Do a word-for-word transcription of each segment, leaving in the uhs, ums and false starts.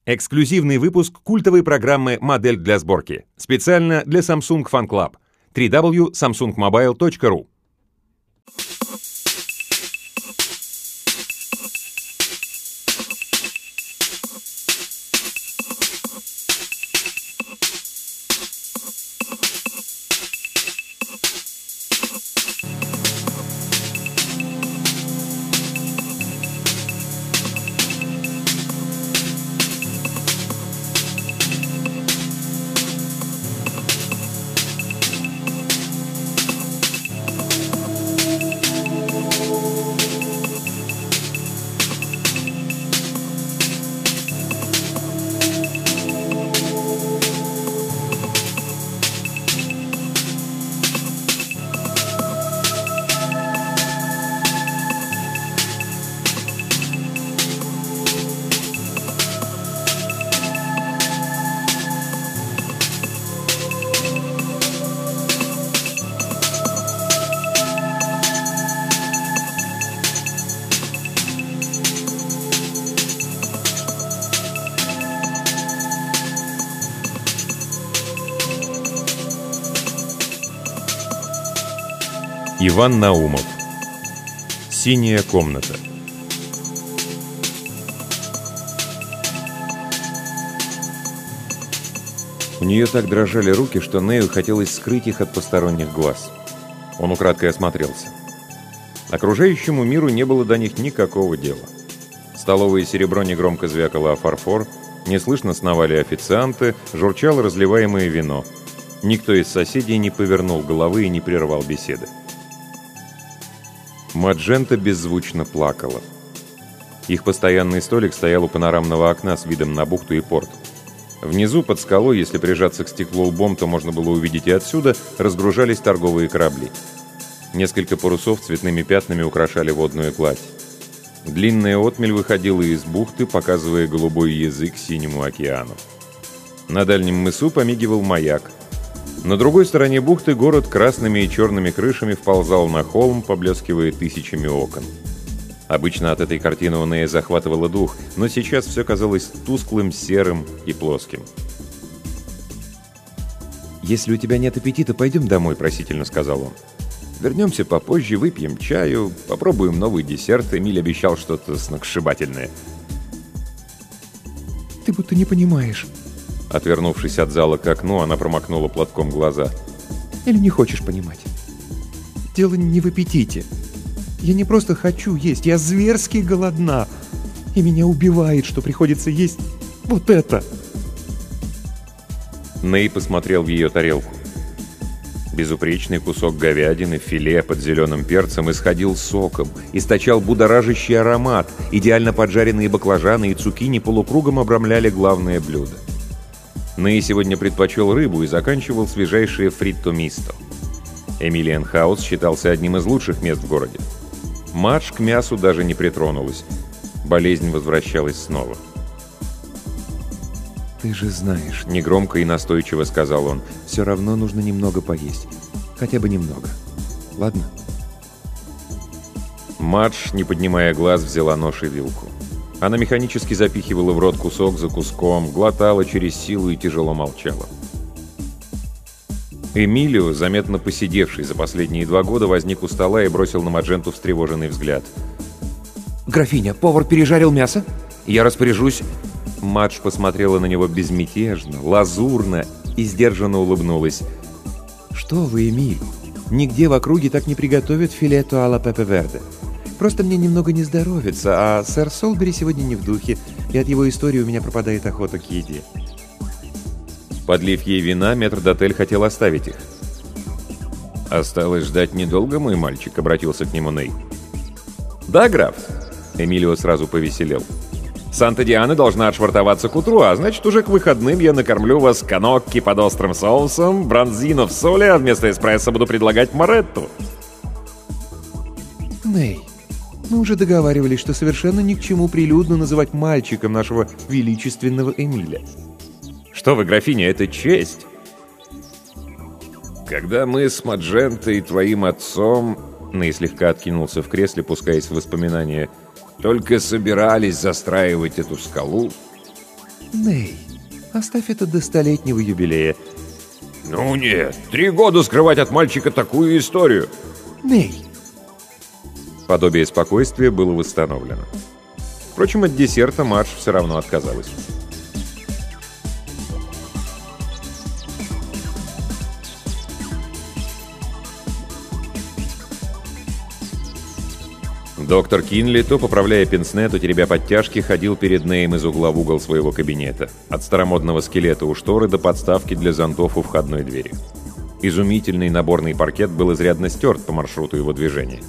Эксклюзивный выпуск культовой программы «Модель для сборки». Специально для Samsung Fan Club. дабл ю дабл ю дабл ю точка samsung mobile точка ру. Иван Наумов. «Синяя комната». У нее так дрожали руки, что Нею хотелось скрыть их от посторонних глаз. Он украдкой осмотрелся. Окружающему миру не было до них никакого дела. Столовое серебро негромко звякало о фарфор, неслышно сновали официанты, журчало разливаемое вино. Никто из соседей не повернул головы и не прервал беседы. Маджента беззвучно плакала. Их постоянный столик стоял у панорамного окна с видом на бухту и порт. Внизу, под скалой, если прижаться к стеклу лбом, то можно было увидеть и отсюда, разгружались торговые корабли. Несколько парусов цветными пятнами украшали водную гладь. Длинная отмель выходила из бухты, показывая голубой язык синему океану. На дальнем мысу помигивал маяк. На другой стороне бухты город красными и черными крышами вползал на холм, поблескивая тысячами окон. Обычно от этой картины у Нея захватывало дух, но сейчас все казалось тусклым, серым и плоским. «Если у тебя нет аппетита, пойдем домой», — просительно сказал он. «Вернемся попозже, выпьем чаю, попробуем новый десерт. Эмиль обещал что-то сногсшибательное». «Ты будто не понимаешь». Отвернувшись от зала к окну, она промокнула платком глаза. «Или не хочешь понимать? Дело не в аппетите. Я не просто хочу есть, я зверски голодна. И меня убивает, что приходится есть вот это». Ней посмотрел в ее тарелку. Безупречный кусок говядины, филе под зеленым перцем исходил соком, источал будоражащий аромат. Идеально поджаренные баклажаны и цукини полукругом обрамляли главное блюдо. Ней сегодня предпочел рыбу и заканчивал свежайшее фритто мисто. Эмилиан Хаус считался одним из лучших мест в городе. Мадж к мясу даже не притронулась. Болезнь возвращалась снова. «Ты же знаешь», — негромко и настойчиво сказал он, — «все равно нужно немного поесть. Хотя бы немного. Ладно?» Мадж, не поднимая глаз, взяла нож и вилку. Она механически запихивала в рот кусок за куском, глотала через силу и тяжело молчала. Эмилио, заметно посидевший за последние два года, возник у стола и бросил на Мадженту встревоженный взгляд. «Графиня, повар пережарил мясо? Я распоряжусь». Мадж посмотрела на него безмятежно, лазурно и сдержанно улыбнулась. «Что вы, Эмиль, нигде в округе так не приготовят филето а ла Пепе Верде. Просто мне немного не здоровится, а сэр Солбери сегодня не в духе, и от его истории у меня пропадает охота к еде». Подлив ей вина, метрдотель хотел оставить их. «Осталось ждать недолго, мой мальчик», — обратился к нему Ней. «Да, граф?» — Эмилио сразу повеселел. «Санта-Диана должна отшвартоваться к утру, а значит, уже к выходным я накормлю вас канокки под острым соусом, бронзино в соли, а вместо эспрессо буду предлагать моретту». «Ней, мы уже договаривались, что совершенно ни к чему прилюдно называть мальчиком нашего величественного Эмиля». «Что вы, графиня, это честь!» «Когда мы с Маджентой и твоим отцом...» Ней слегка откинулся в кресле, пускаясь в воспоминания. «Только собирались застраивать эту скалу. Ней, оставь это до столетнего юбилея. Ну нет, три года скрывать от мальчика такую историю. Ней. Подобие спокойствия было восстановлено. Впрочем, от десерта Мадж все равно отказалась. Доктор Кинли, то поправляя пенсне, то теребя подтяжки, ходил перед Неем из угла в угол своего кабинета. От старомодного скелета у шторы до подставки для зонтов у входной двери. Изумительный наборный паркет был изрядно стерт по маршруту его движения.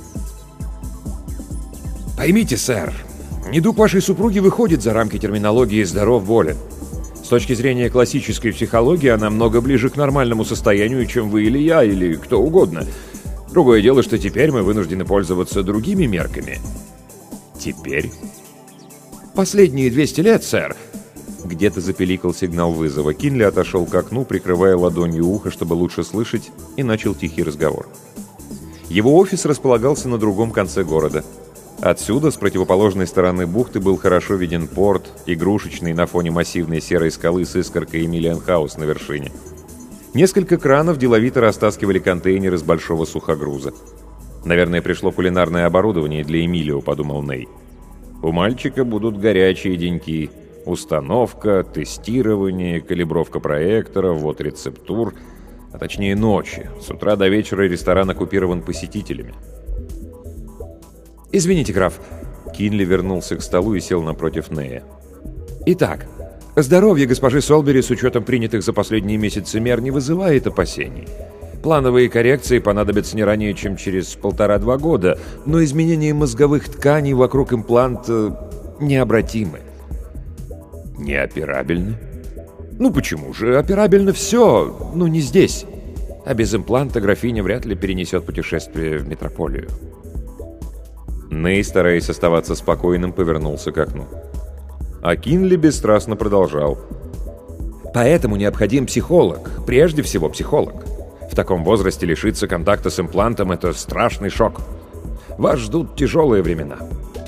Поймите, сэр, недуг вашей супруги выходит за рамки терминологии «здоров-болен». С точки зрения классической психологии она много ближе к нормальному состоянию, чем вы или я, или кто угодно. Другое дело, что теперь мы вынуждены пользоваться другими мерками. Теперь? Последние двести лет, сэр. Где-то запеликал сигнал вызова. Кинли отошел к окну, прикрывая ладонью ухо, чтобы лучше слышать, и начал тихий разговор. Его офис располагался на другом конце города. Отсюда, с противоположной стороны бухты, был хорошо виден порт, игрушечный на фоне массивной серой скалы с искоркой Эмилиан Хаус на вершине. Несколько кранов деловито растаскивали контейнеры с большого сухогруза. «Наверное, пришло кулинарное оборудование для Эмилио», — подумал Ней. «У мальчика будут горячие деньки. Установка, тестирование, калибровка проектора, ввод рецептур, а точнее ночи. С утра до вечера ресторан оккупирован посетителями». «Извините, граф». Кинли вернулся к столу и сел напротив Нея. «Итак, здоровье госпожи Солбери с учетом принятых за последние месяцы мер не вызывает опасений. Плановые коррекции понадобятся не ранее, чем через полтора-два года, но изменения мозговых тканей вокруг импланта необратимы». «Неоперабельны?» «Ну почему же? Операбельно все, но не здесь. А без импланта графиня вряд ли перенесет путешествие в метрополию». Ней, стараясь оставаться спокойным, повернулся к окну. А Кинли бесстрастно продолжал. «Поэтому необходим психолог, прежде всего психолог. В таком возрасте лишиться контакта с имплантом – это страшный шок. Вас ждут тяжелые времена».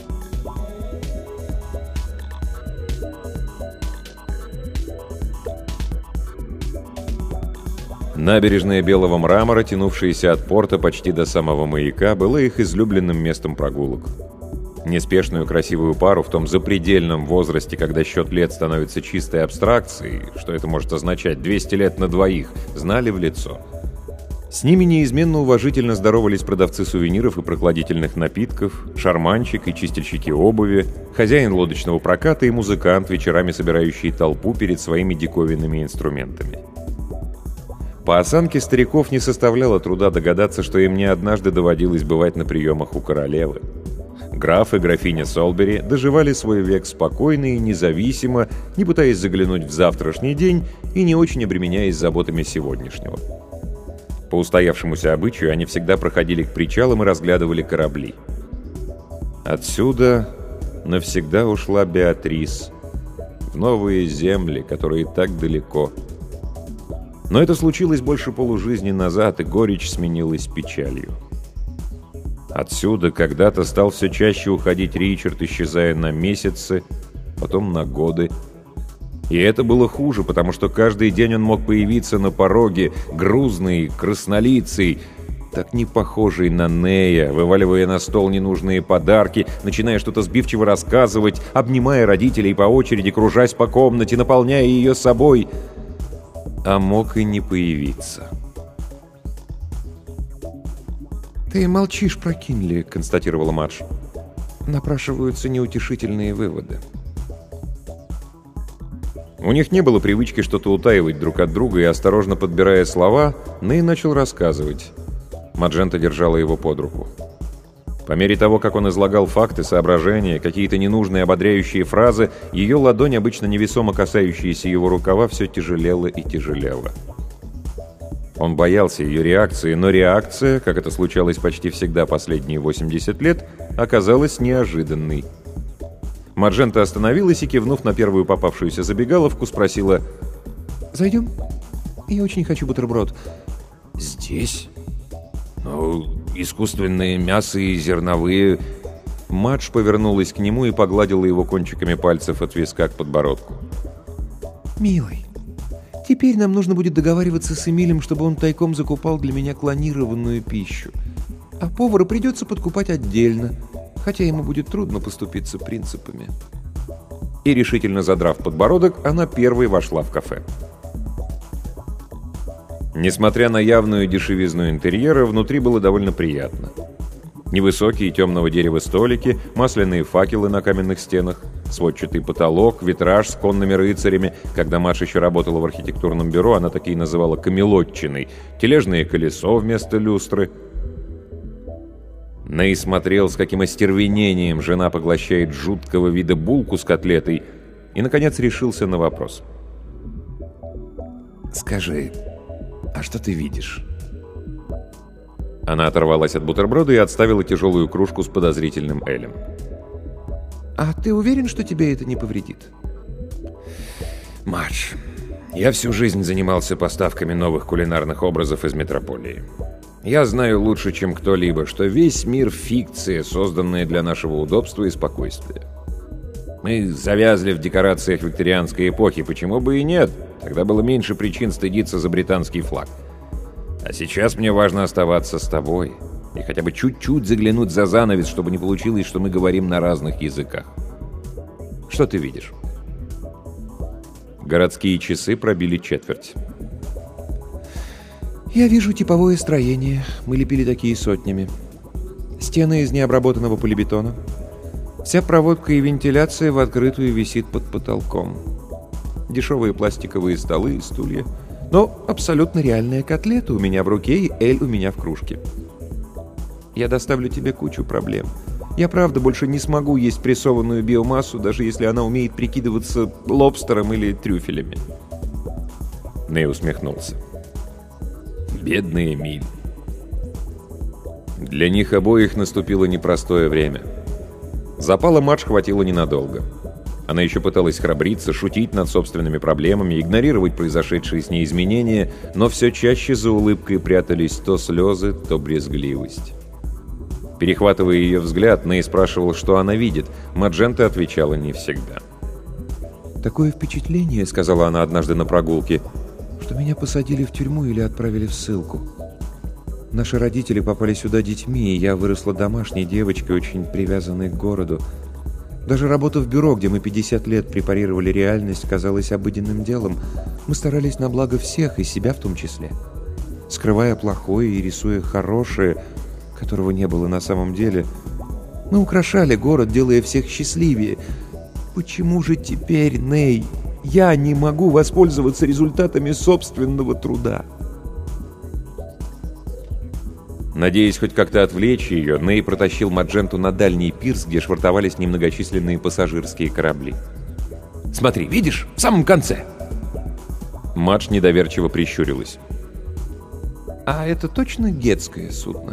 Набережная белого мрамора, тянувшаяся от порта почти до самого маяка, была их излюбленным местом прогулок. Неспешную красивую пару в том запредельном возрасте, когда счет лет становится чистой абстракцией, что это может означать двести лет на двоих, знали в лицо. С ними неизменно уважительно здоровались продавцы сувениров и прохладительных напитков, шарманщик и чистильщики обуви, хозяин лодочного проката и музыкант, вечерами собирающий толпу перед своими диковинными инструментами. По осанке стариков не составляло труда догадаться, что им не однажды доводилось бывать на приемах у королевы. Граф и графиня Солбери доживали свой век спокойно и независимо, не пытаясь заглянуть в завтрашний день и не очень обременяясь заботами сегодняшнего. По устоявшемуся обычаю они всегда проходили к причалам и разглядывали корабли. Отсюда навсегда ушла Беатрис в новые земли, которые так далеко. Но это случилось больше полужизни назад, и горечь сменилась печалью. Отсюда когда-то стал все чаще уходить Ричард, исчезая на месяцы, потом на годы. И это было хуже, потому что каждый день он мог появиться на пороге, грузный, краснолицый, так не похожий на Нея, вываливая на стол ненужные подарки, начиная что-то сбивчиво рассказывать, обнимая родителей по очереди, кружась по комнате, наполняя ее собой. А мог и не появиться. «Ты молчишь про Кинли», — констатировала Мадж. «Напрашиваются неутешительные выводы». У них не было привычки что-то утаивать друг от друга, и, осторожно подбирая слова, Ней начал рассказывать. Маджента держала его под руку. По мере того, как он излагал факты, соображения, какие-то ненужные ободряющие фразы, ее ладонь, обычно невесомо касающаяся его рукава, все тяжелела и тяжелела. Он боялся ее реакции, но реакция, как это случалось почти всегда последние восемьдесят лет, оказалась неожиданной. Маджента остановилась и, кивнув на первую попавшуюся забегаловку, спросила: «Зайдем? Я очень хочу бутерброд». «Здесь? Ну, искусственное мясо и зерновые...» Мадж повернулась к нему и погладила его кончиками пальцев от виска к подбородку. Милый, теперь нам нужно будет договариваться с Эмилем, чтобы он тайком закупал для меня клонированную пищу. А повару придется подкупать отдельно, хотя ему будет трудно поступиться принципами». И, решительно задрав подбородок, она первой вошла в кафе. Несмотря на явную дешевизну интерьера, внутри было довольно приятно. Невысокие темного дерева столики, масляные факелы на каменных стенах, сводчатый потолок, витраж с конными рыцарями. Когда Маша еще работала в архитектурном бюро, она такие называла камелотчиной. Тележное колесо вместо люстры. Ней смотрел, с каким остервенением жена поглощает жуткого вида булку с котлетой, и, наконец, решился на вопрос. «Скажи, а что ты видишь?» Она оторвалась от бутерброда и отставила тяжелую кружку с подозрительным элем. «А ты уверен, что тебе это не повредит?» «Мадж, я всю жизнь занимался поставками новых кулинарных образов из метрополии. Я знаю лучше, чем кто-либо, что весь мир — фикция, созданная для нашего удобства и спокойствия. Мы завязли в декорациях викторианской эпохи, почему бы и нет? Тогда было меньше причин стыдиться за британский флаг. А сейчас мне важно оставаться с тобой и хотя бы чуть-чуть заглянуть за занавес, чтобы не получилось, что мы говорим на разных языках. Что ты видишь?» Городские часы пробили четверть. «Я вижу типовое строение. Мы лепили такие сотнями. Стены из необработанного полибетона. Вся проводка и вентиляция в открытую висит под потолком. Дешевые пластиковые столы и стулья. Но абсолютно реальная котлета у меня в руке и эль у меня в кружке. Я доставлю тебе кучу проблем. Я правда больше не смогу есть прессованную биомассу, даже если она умеет прикидываться лобстером или трюфелями». Ней усмехнулся. Бедный Эмиль. Для них обоих наступило непростое время. Запала Мадж хватило ненадолго. Она еще пыталась храбриться, шутить над собственными проблемами, игнорировать произошедшие с ней изменения, но все чаще за улыбкой прятались то слезы, то брезгливость. Перехватывая ее взгляд, Ней спрашивал, что она видит. Маджента отвечала не всегда. «Такое впечатление, — сказала она однажды на прогулке, — что меня посадили в тюрьму или отправили в ссылку. Наши родители попали сюда детьми, и я выросла домашней девочкой, очень привязанной к городу. Даже работа в бюро, где мы пятьдесят лет препарировали реальность, казалась обыденным делом. Мы старались на благо всех, и себя в том числе. Скрывая плохое и рисуя хорошее, которого не было на самом деле, мы украшали город, делая всех счастливее. Почему же теперь, Ней, я не могу воспользоваться результатами собственного труда?» Надеясь хоть как-то отвлечь ее, Ней протащил Мадженту на дальний пирс, где швартовались немногочисленные пассажирские корабли. «Смотри, видишь? В самом конце!» Мадж недоверчиво прищурилась. «А это точно гетское судно?»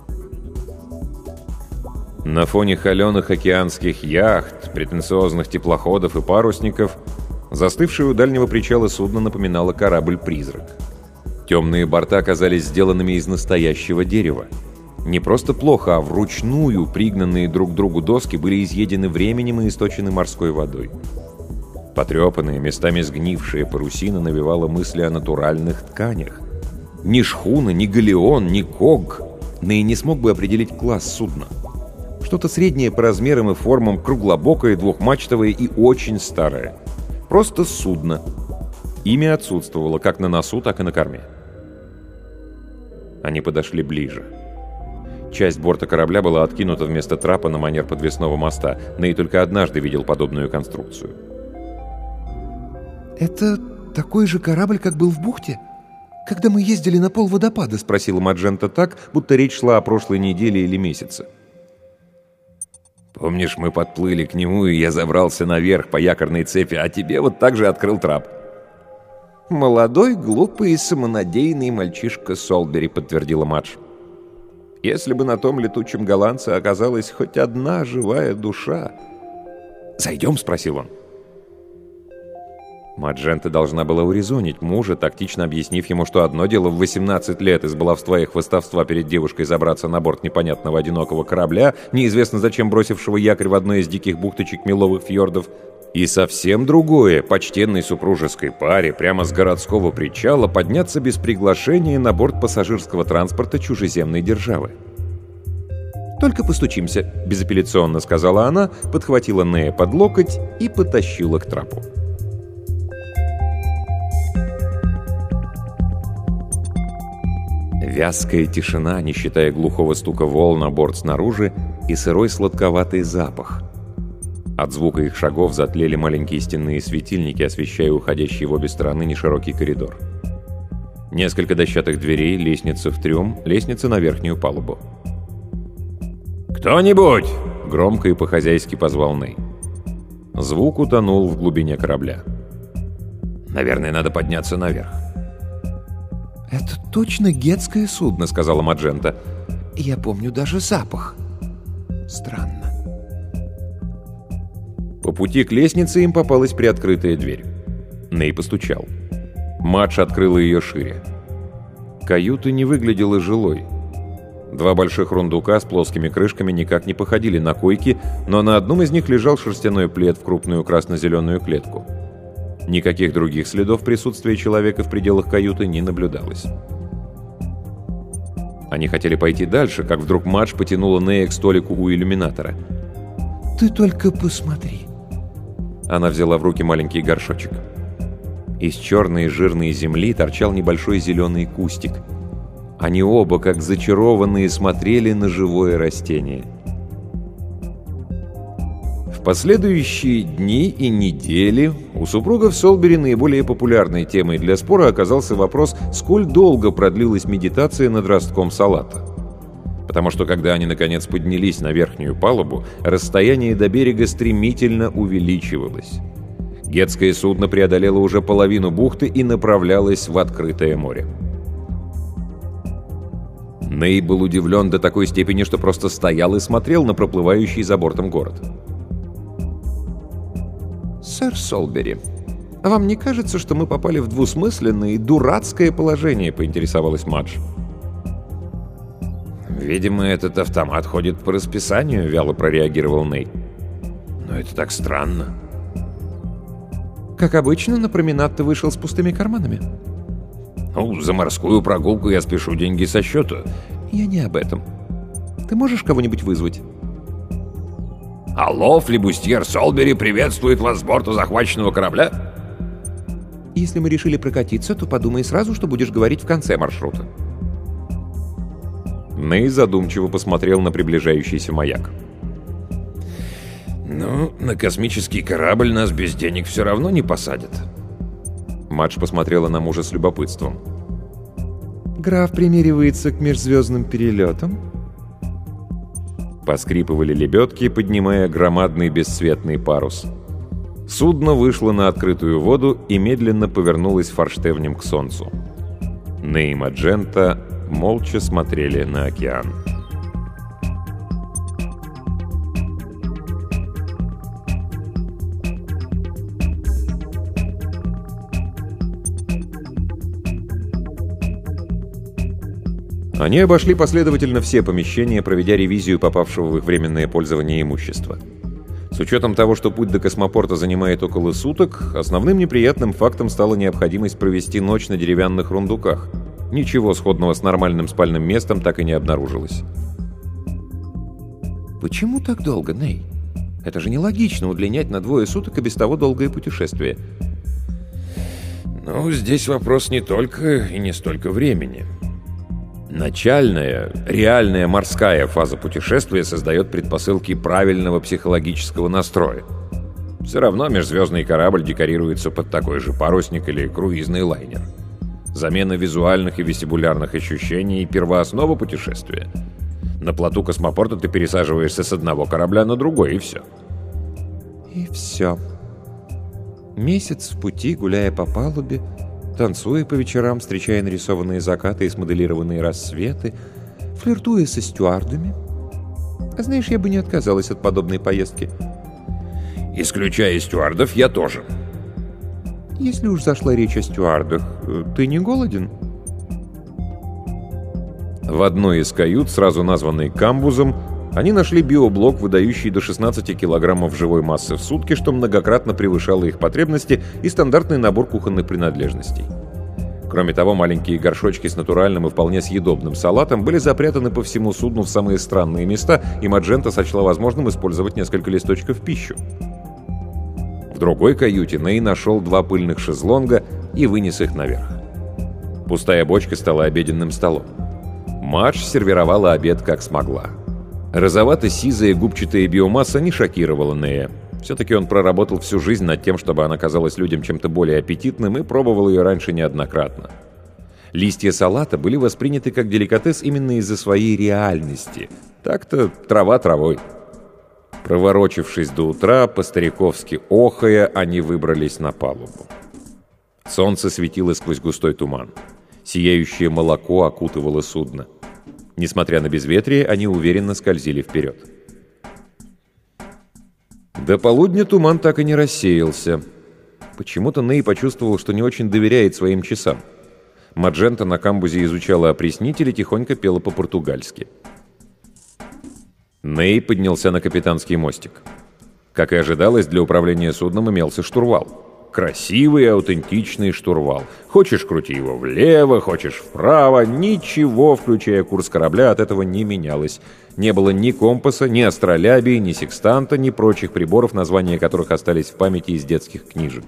На фоне холеных океанских яхт, претенциозных теплоходов и парусников, застывшее у дальнего причала судно напоминало корабль-призрак. Темные борта оказались сделанными из настоящего дерева. Не просто плохо, а вручную пригнанные друг к другу доски были изъедены временем и источены морской водой. Потрепанные, местами сгнившие парусина навевала мысли о натуральных тканях. Ни шхуна, ни галеон, ни ког Ней не смог бы определить класс судна. Что-то среднее по размерам и формам, круглобокое, двухмачтовое и очень старое. Просто судно. Имя отсутствовало как на носу, так и на корме. Они подошли ближе. Часть борта корабля была откинута вместо трапа на манер подвесного моста. Ней только однажды видел подобную конструкцию. «Это такой же корабль, как был в бухте? Когда мы ездили на полводопада?» — спросила Маджента так, будто речь шла о прошлой неделе или месяце. «Помнишь, мы подплыли к нему, и я забрался наверх по якорной цепи, а тебе вот так же открыл трап?» «Молодой, глупый и самонадеянный мальчишка Солбери», — подтвердила Мадж. «Если бы на том летучем голландце оказалась хоть одна живая душа...» «Зайдем?» — спросил он. Маджента должна была урезонить мужа, тактично объяснив ему, что одно дело в восемнадцать лет из баловства и хвастовства перед девушкой забраться на борт непонятного одинокого корабля, неизвестно зачем бросившего якорь в одной из диких бухточек меловых фьордов, И совсем другое — почтенной супружеской паре прямо с городского причала подняться без приглашения на борт пассажирского транспорта чужеземной державы. «Только постучимся», — безапелляционно сказала она, подхватила Нея под локоть и потащила к трапу. Вязкая тишина, не считая глухого стука волн на борт снаружи, и сырой сладковатый запах. От звука их шагов затлели маленькие стенные светильники, освещая уходящий в обе стороны неширокий коридор. Несколько дощатых дверей, лестница в трюм, лестница на верхнюю палубу. «Кто-нибудь!» — громко и по-хозяйски позвал Ней. Звук утонул в глубине корабля. «Наверное, надо подняться наверх». «Это точно гетское судно», — сказала Маджента. «Я помню даже запах. Странно». По пути к лестнице им попалась приоткрытая дверь. Ней постучал. Мадж открыла ее шире. Каюта не выглядела жилой. Два больших рундука с плоскими крышками никак не походили на койки, но на одном из них лежал шерстяной плед в крупную красно-зеленую клетку. Никаких других следов присутствия человека в пределах каюты не наблюдалось. Они хотели пойти дальше, как вдруг Мадж потянула Нея к столику у иллюминатора. «Ты только посмотри». Она взяла в руки маленький горшочек. Из черной жирной земли торчал небольшой зеленый кустик. Они оба, как зачарованные, смотрели на живое растение. В последующие дни и недели у супругов Солбери наиболее популярной темой для спора оказался вопрос, сколь долго продлилась медитация над ростком салата. Потому что, когда они наконец поднялись на верхнюю палубу, расстояние до берега стремительно увеличивалось. Гетское судно преодолело уже половину бухты и направлялось в открытое море. Ней был удивлен до такой степени, что просто стоял и смотрел на проплывающий за бортом город. «Сэр Солбери, а вам не кажется, что мы попали в двусмысленное и дурацкое положение?» — поинтересовалась Мадж. «Видимо, этот автомат ходит по расписанию», — вяло прореагировал Ней. «Но это так странно». «Как обычно, на променад ты вышел с пустыми карманами». «Ну, за морскую прогулку я спешу деньги со счета». «Я не об этом. Ты можешь кого-нибудь вызвать?» «Алло, флибустьер Солбери приветствует вас с борта захваченного корабля?» «Если мы решили прокатиться, то подумай сразу, что будешь говорить в конце маршрута». Ней задумчиво посмотрел на приближающийся маяк. «Ну, на космический корабль нас без денег все равно не посадят». Мадж посмотрела на мужа с любопытством. «Граф примеривается к межзвездным перелетам?» Поскрипывали лебедки, поднимая громадный бесцветный парус. Судно вышло на открытую воду и медленно повернулось форштевнем к солнцу. Ней и Маджента молча смотрели на океан. Они обошли последовательно все помещения, проведя ревизию попавшего в их временное пользование имущества. С учетом того, что путь до космопорта занимает около суток, основным неприятным фактом стала необходимость провести ночь на деревянных рундуках. Ничего сходного с нормальным спальным местом так и не обнаружилось. «Почему так долго, Ней? Это же нелогично удлинять на двое суток и без того долгое путешествие». «Ну, здесь вопрос не только и не столько времени. Начальная, реальная морская фаза путешествия создает предпосылки правильного психологического настроя. Все равно межзвездный корабль декорируется под такой же парусник или круизный лайнер. Замена визуальных и вестибулярных ощущений – первооснова путешествия. На плоту космопорта ты пересаживаешься с одного корабля на другой, и все». И все. Месяц в пути, гуляя по палубе, танцуя по вечерам, встречая нарисованные закаты и смоделированные рассветы, флиртуя со стюардами. А знаешь, я бы не отказалась от подобной поездки. «Исключая стюардов, я тоже». Если уж зашла речь о стюардах, ты не голоден? В одной из кают, сразу названной камбузом, Они нашли биоблок, выдающий до шестнадцати килограммов живой массы в сутки, что многократно превышало их потребности, и стандартный набор кухонных принадлежностей. Кроме того, маленькие горшочки с натуральным и вполне съедобным салатом были запрятаны по всему судну в самые странные места, и Маджента сочла возможным использовать несколько листочков в пищу. В другой каюте Ней нашел два пыльных шезлонга и вынес их наверх. Пустая бочка стала обеденным столом. Мадж сервировала обед как смогла. Розовато-сизая губчатая биомасса не шокировала Нея. Все-таки он проработал всю жизнь над тем, чтобы она казалась людям чем-то более аппетитным, и пробовал ее раньше неоднократно. Листья салата были восприняты как деликатес именно из-за своей реальности. Так-то трава травой. Проворочившись до утра, по-стариковски охая, они выбрались на палубу. Солнце светило сквозь густой туман. Сияющее молоко окутывало судно. Несмотря на безветрие, они уверенно скользили вперед. До полудня туман так и не рассеялся. Почему-то Ней почувствовал, что не очень доверяет своим часам. Маджента на камбузе изучала опреснитель и тихонько пела по-португальски. Ней поднялся на капитанский мостик. Как и ожидалось, для управления судном имелся штурвал. Красивый и аутентичный штурвал. Хочешь, крути его влево, хочешь вправо. Ничего, включая курс корабля, от этого не менялось. Не было ни компаса, ни астролябии, ни секстанта, ни прочих приборов, названия которых остались в памяти из детских книжек.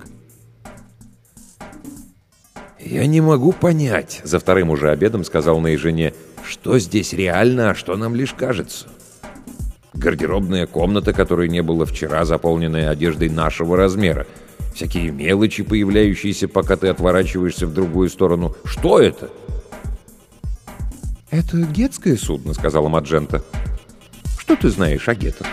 «Я не могу понять», — за вторым уже обедом сказал Ней жене, «что здесь реально, а что нам лишь кажется. Гардеробная комната, которой не было вчера, заполненная одеждой нашего размера. Всякие мелочи, появляющиеся, пока ты отворачиваешься в другую сторону. Что это?» «Это гетское судно», — сказала Маджента. «Что ты знаешь о гетах?»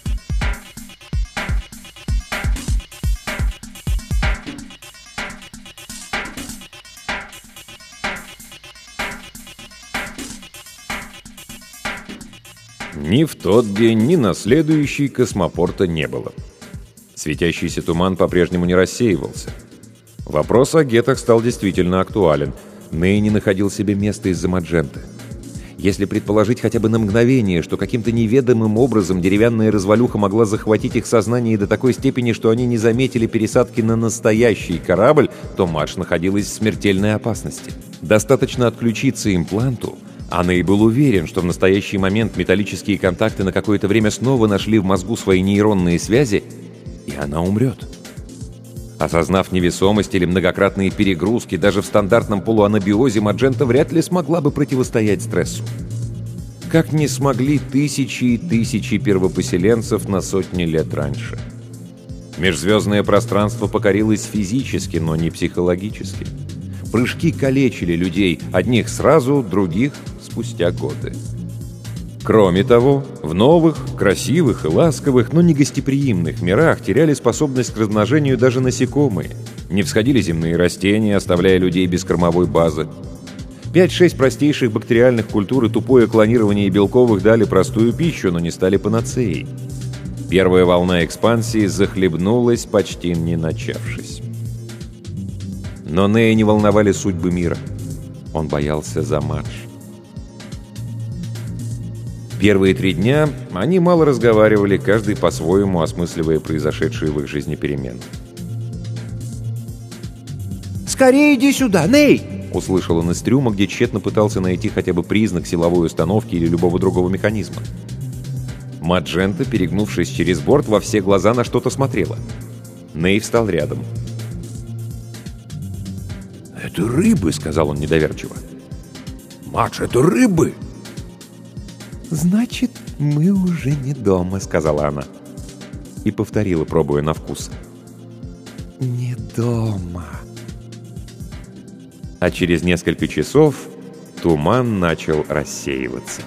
Ни в тот день, ни на следующий космопорта не было. Светящийся туман по-прежнему не рассеивался. Вопрос о гетах стал действительно актуален. Ней не находил себе места из-за Мадженты. Если предположить хотя бы на мгновение, что каким-то неведомым образом деревянная развалюха могла захватить их сознание до такой степени, что они не заметили пересадки на настоящий корабль, то Мадж находилась в смертельной опасности. Достаточно отключиться импланту, а Ней был уверен, что в настоящий момент металлические контакты на какое-то время снова нашли в мозгу свои нейронные связи, и она умрет. Осознав невесомость или многократные перегрузки, даже в стандартном полуанабиозе Маджента вряд ли смогла бы противостоять стрессу. Как не смогли тысячи и тысячи первопоселенцев на сотни лет раньше. Межзвездное пространство покорилось физически, но не психологически. Прыжки калечили людей, одних сразу, других спустя годы. Кроме того, в новых, красивых и ласковых, но не гостеприимных мирах теряли способность к размножению даже насекомые. Не всходили земные растения, оставляя людей без кормовой базы. Пять-шесть простейших бактериальных культур и тупое клонирование белковых дали простую пищу, но не стали панацеей. Первая волна экспансии захлебнулась, почти не начавшись. Но Нея не волновали судьбы мира. Он боялся за Мадж. Первые три дня они мало разговаривали, каждый по-своему осмысливая произошедшие в их жизни перемены. «Скорее иди сюда, Ней!» — услышал он из трюма, где тщетно пытался найти хотя бы признак силовой установки или любого другого механизма. Маджента, перегнувшись через борт, во все глаза на что-то смотрела. Ней встал рядом. «Это рыбы», — сказал он недоверчиво. «Мадж, это рыбы!» «Значит, мы уже не дома», — сказала она. И повторила, пробуя на вкус. «Не дома». А через несколько часов туман начал рассеиваться.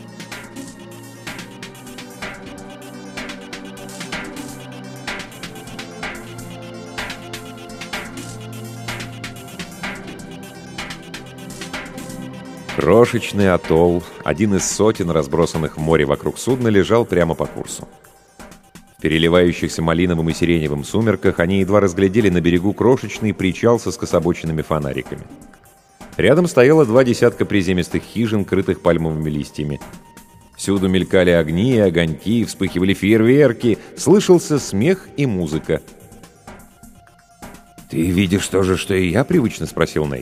Крошечный атолл, один из сотен разбросанных в море вокруг судна, лежал прямо по курсу. В переливающихся малиновым и сиреневым сумерках они едва разглядели на берегу крошечный причал со скособоченными фонариками. Рядом стояло два десятка приземистых хижин, крытых пальмовыми листьями. Всюду мелькали огни и огоньки, вспыхивали фейерверки, слышался смех и музыка. «Ты видишь то же, что и я?» — привычно спросил Ней.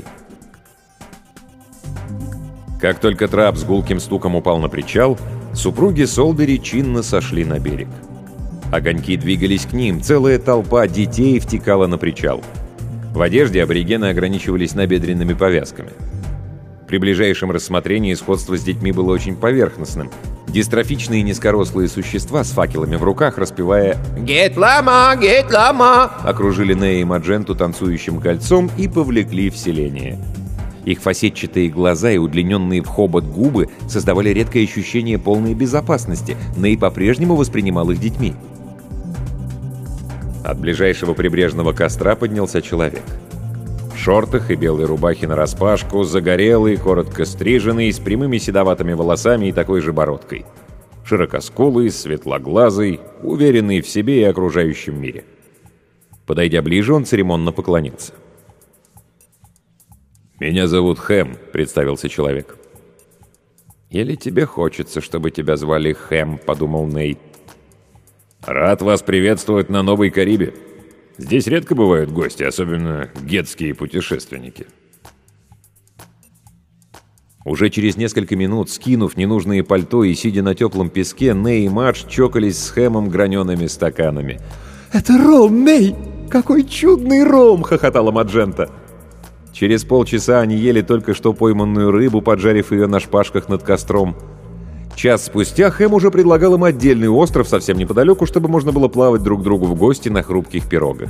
Как только трап с гулким стуком упал на причал, супруги Солбери чинно сошли на берег. Огоньки двигались к ним, целая толпа детей втекала на причал. В одежде аборигены ограничивались набедренными повязками. При ближайшем рассмотрении сходство с детьми было очень поверхностным. Дистрофичные низкорослые существа с факелами в руках, распевая «Гет лама! Гет лама!», окружили Нея и Мадженту танцующим кольцом и повлекли в селение. Их фасетчатые глаза и удлиненные в хобот губы создавали редкое ощущение полной безопасности. Ней по-прежнему воспринимал их детьми. От ближайшего прибрежного костра поднялся человек. В шортах и белой рубахе нараспашку, загорелый, коротко стриженный, с прямыми седоватыми волосами и такой же бородкой. Широкоскулый, светлоглазый, уверенный в себе и окружающем мире. Подойдя ближе, он церемонно поклонился. «Меня зовут Хэм», — представился человек. «Или тебе хочется, чтобы тебя звали Хэм», — подумал Ней. «Рад вас приветствовать на Новой Карибе. Здесь редко бывают гости, особенно гетские путешественники». Уже через несколько минут, скинув ненужные пальто и сидя на теплом песке, Ней и Мадж чокались с Хэмом гранеными стаканами. «Это ром, Ней! Какой чудный ром!» — хохотала Маджента. Через полчаса они ели только что пойманную рыбу, поджарив ее на шпажках над костром. Час спустя Хэм уже предлагал им отдельный остров совсем неподалеку, чтобы можно было плавать друг к другу в гости на хрупких пирогах.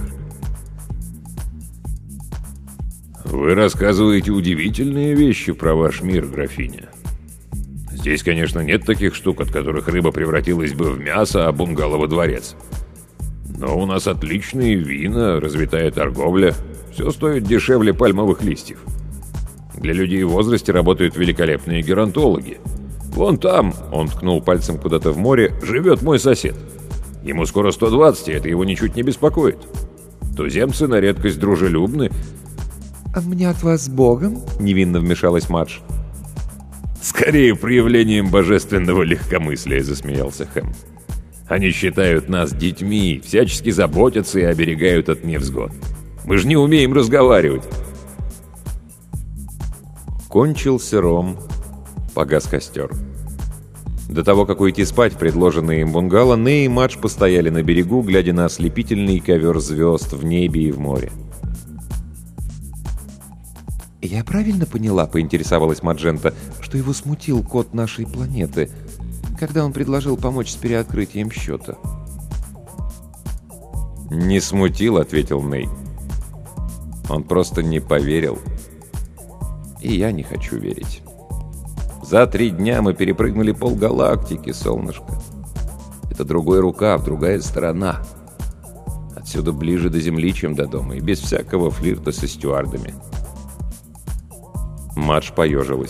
«Вы рассказываете удивительные вещи про ваш мир, графиня. Здесь, конечно, нет таких штук, от которых рыба превратилась бы в мясо, а бунгало во дворец. Но у нас отличные вина, развитая торговля. Все стоит дешевле пальмовых листьев. Для людей в возрасте работают великолепные геронтологи. Вон там, он ткнул пальцем куда-то в море, живет мой сосед. Ему скоро сто двадцать, и это его ничуть не беспокоит. Туземцы на редкость дружелюбны». «А мне от вас с Богом?» — невинно вмешалась Мадж. «Скорее проявлением божественного легкомыслия», — засмеялся Хэм. «Они считают нас детьми, всячески заботятся и оберегают от невзгод. Мы же не умеем разговаривать». Кончился ром, погас костер. До того, как уйти спать в предложенное им бунгало, Ней и Мадж постояли на берегу, глядя на ослепительный ковер звезд в небе и в море. «Я правильно поняла, — поинтересовалась Маджента, — что его смутил код нашей планеты, когда он предложил помочь с переоткрытием счета?» «Не смутил, — ответил Ней. Он просто не поверил. И я не хочу верить. За три дня мы перепрыгнули полгалактики, солнышко. Это другой рукав, другая сторона. Отсюда ближе до Земли, чем до дома, и без всякого флирта со стюардами». Мадж поежилась.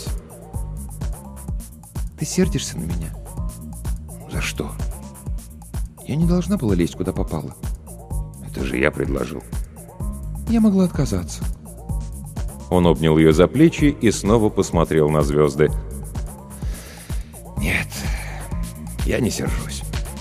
«Ты сердишься на меня?» «За что?» «Я не должна была лезть, куда попала». «Это же я предложил». «Я могла отказаться». Он обнял ее за плечи и снова посмотрел на звезды. «Нет, я не сержусь».